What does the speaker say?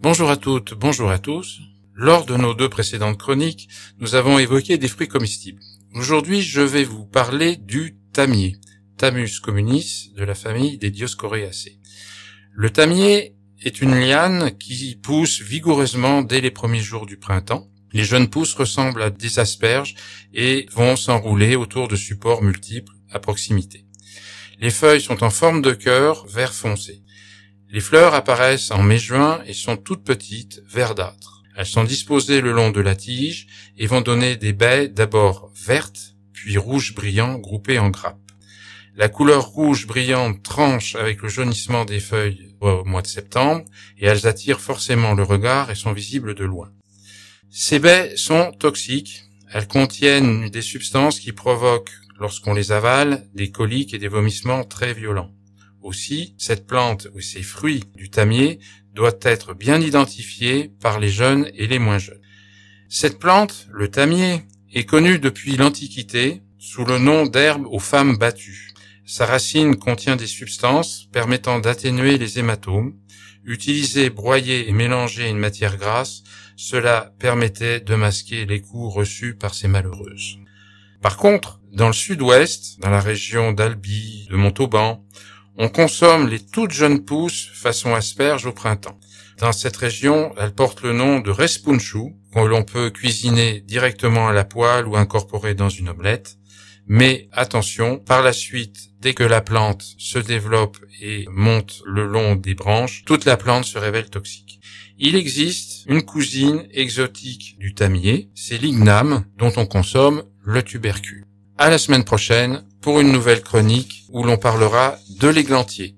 Bonjour à toutes, bonjour à tous. Lors de nos 2 précédentes chroniques, nous avons évoqué des fruits comestibles. Aujourd'hui, je vais vous parler du tamier, Thammus communis, de la famille des Dioscoreaceae. Le tamier est une liane qui pousse vigoureusement dès les premiers jours du printemps. Les jeunes pousses ressemblent à des asperges et vont s'enrouler autour de supports multiples à proximité. Les feuilles sont en forme de cœur vert foncé. Les fleurs apparaissent en mai-juin et sont toutes petites, verdâtres. Elles sont disposées le long de la tige et vont donner des baies d'abord vertes, puis rouges brillants groupées en grappes. La couleur rouge brillante tranche avec le jaunissement des feuilles au mois de septembre et elles attirent forcément le regard et sont visibles de loin. Ces baies sont toxiques. Elles contiennent des substances qui provoquent, lorsqu'on les avale, des coliques et des vomissements très violents. Aussi, cette plante ou ces fruits du tamier doivent être bien identifiés par les jeunes et les moins jeunes. Cette plante, le tamier, est connue depuis l'Antiquité sous le nom d'herbe aux femmes battues. Sa racine contient des substances permettant d'atténuer les hématomes. Utilisée, broyée et mélangée à une matière grasse, cela permettait de masquer les coups reçus par ces malheureuses. Par contre, dans le sud-ouest, dans la région d'Albi, de Montauban, on consomme les toutes jeunes pousses façon asperge au printemps. Dans cette région, elle porte le nom de respunchu, que l'on peut cuisiner directement à la poêle ou incorporer dans une omelette. Mais attention, par la suite, dès que la plante se développe et monte le long des branches, toute la plante se révèle toxique. Il existe une cousine exotique du tamier, c'est l'igname, dont on consomme le tubercule. À la semaine prochaine pour une nouvelle chronique où l'on parlera de l'églantier.